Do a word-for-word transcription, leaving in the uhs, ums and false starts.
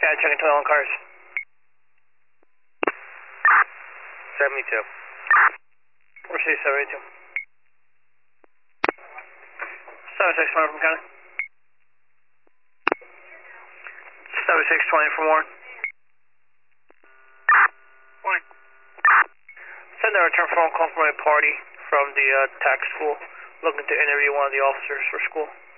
Yeah, checking twenty-one cars. seventy-two. Proceed seventy-two. seven six twenty from County. seven six twenty from Warren. Warren. Send a return phone call from a party from the uh, tax school looking to interview one of the officers for school.